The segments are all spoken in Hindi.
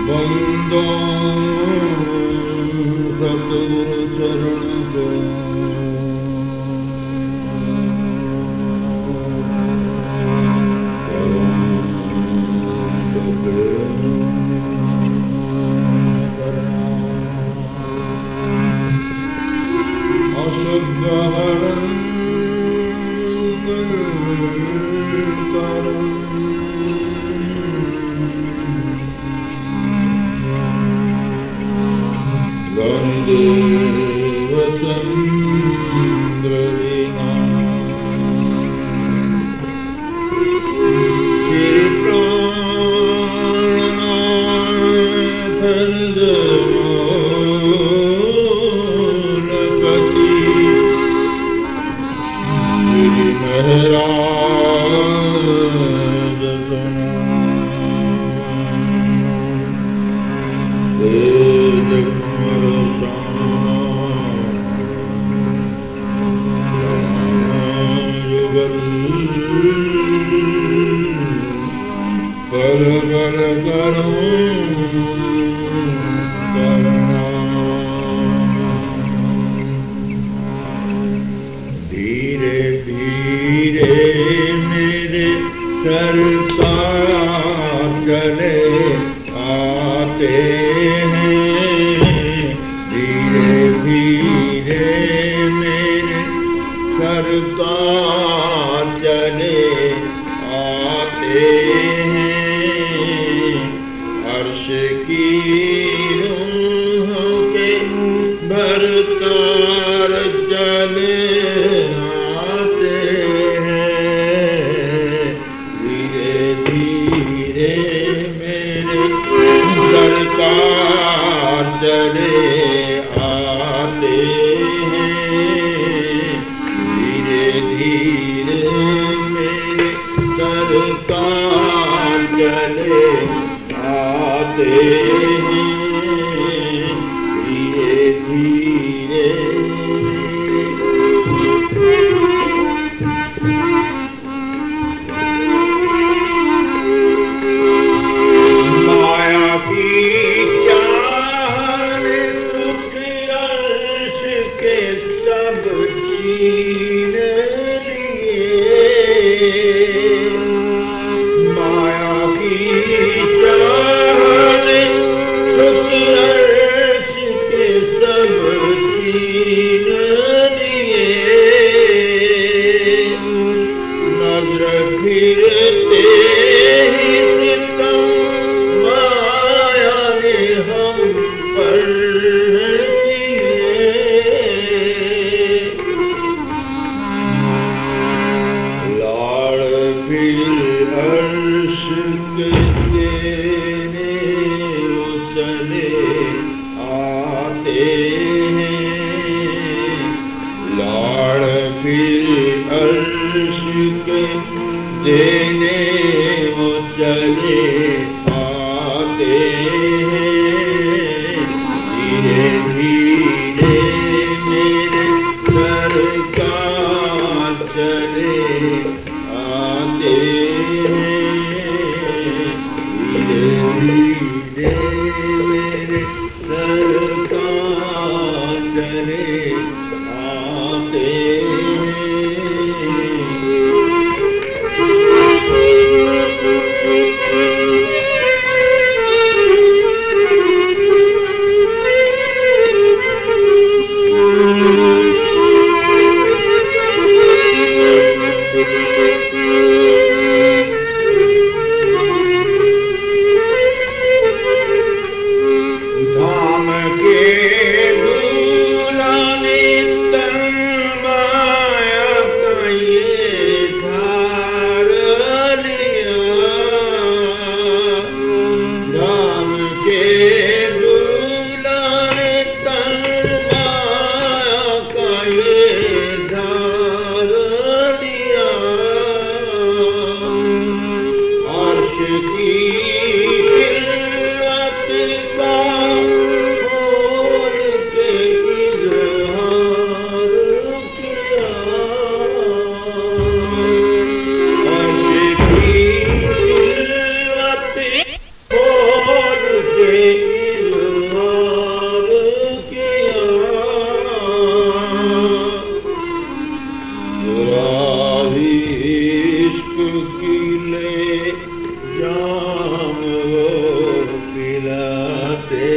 बंदो सतगुरु चरण दो इज़हार किया, राही इश्क की ले जाम वो पिलाते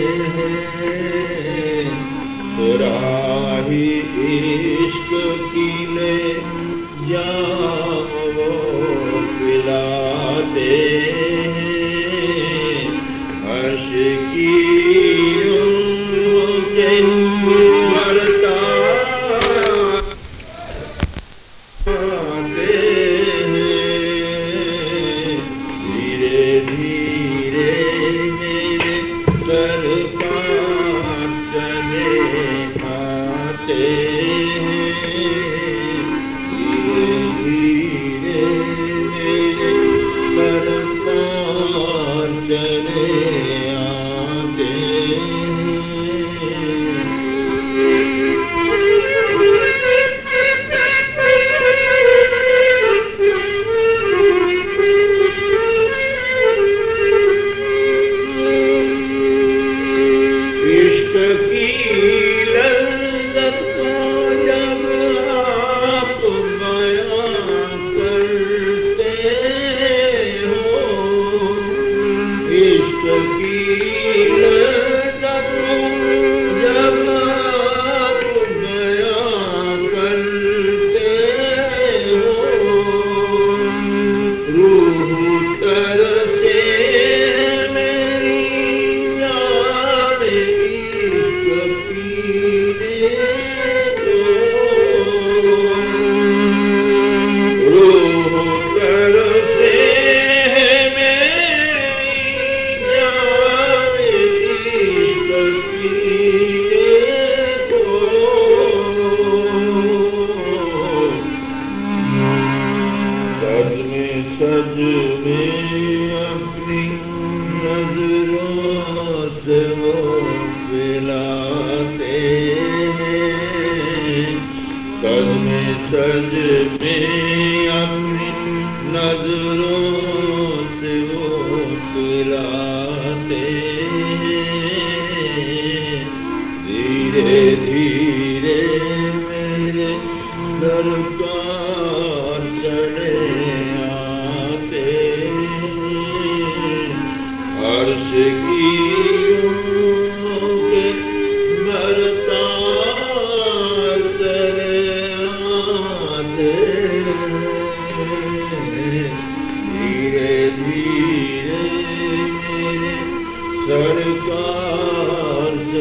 हैं, राही इश्क की ले जाम वो पिलाते हैं, आशिकियों के बरता धीरे धीरे मेरे सरकार चले आते हैं, धीरे धीरे मेरे सरकार चले आते हैं। इश्क की लज़्ज़त को जब आप बयां करते हो, इश्क की लज़्ज़त को जब आप बयां करते हो, रूह तरसे मेरी जाने इश्क पीने को, रूह तरसे मेरी जाने इश्क पीने को, सज में अपनी नजरों से वो पिलाते हैं, सज में अपनी नजरों से वो पिलाते हैं, धीरे धीरे मेरे सरकार चले आते हैं, अर्श की के बरतार चले आते हैं, धीरे धीरे मेरे सरकार